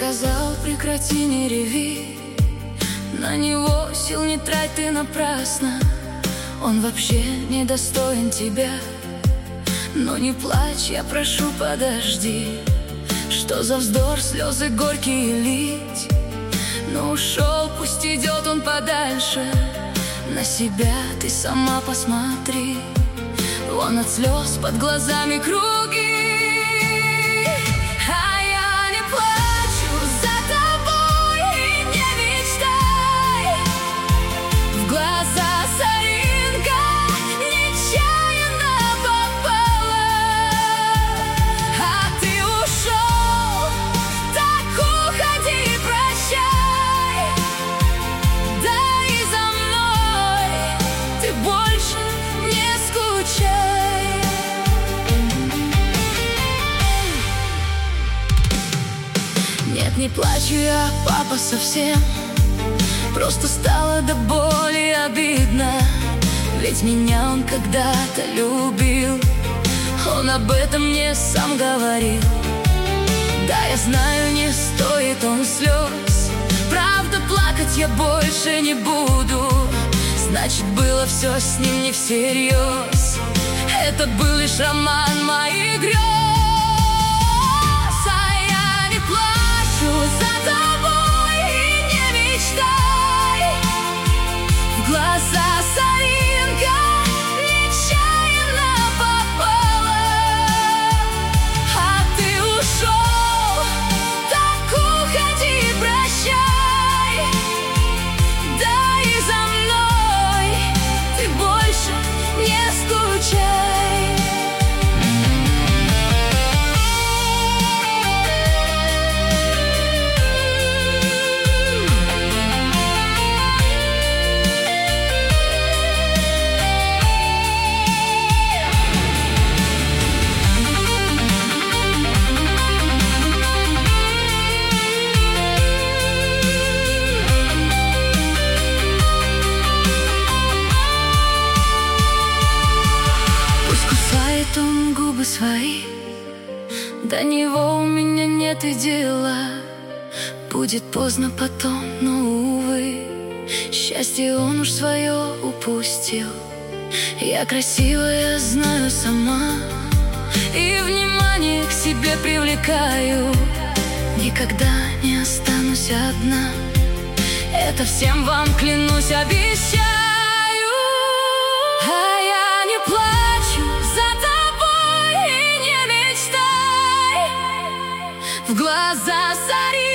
сказал: прекрати, не реви, на него сил не трать ты напрасно. Он вообще не достоин тебя. Но не плачь, я прошу, подожди. Что за вздор слезы горькие лить? Но ушел, пусть идет он подальше. На себя ты сама посмотри. Вон от слез под глазами круги. А я не плачу за тобой и не мечтай. В глаза соринка нечаянно попала. А ты ушел, так уходи, прощай. Да и за мной ты больше не скучай. Нет, не плачу я, папа, совсем. Просто стало до боли обидно. Ведь меня он когда-то любил. Он об этом мне сам говорил. Да, я знаю, не стоит он слез. Правда, плакать я больше не буду. Значит, было все с ним не всерьез. Это был лишь роман моих грез. А я не плачу за тобой и не мечтай. В глаза соринка нечаянно попала. А ты ушел, так уходи, прощай. Да и за мной ты больше не скучай. Он губы свои, до него у меня нет и дела. Будет поздно потом, но, увы, счастье он уж свое упустил. Я красивая, знаю сама, и внимание к себе привлекаю. Никогда не останусь одна, это всем вам клянусь, обещаю. А я не плачу за тобой и не мечтай. В глаза сори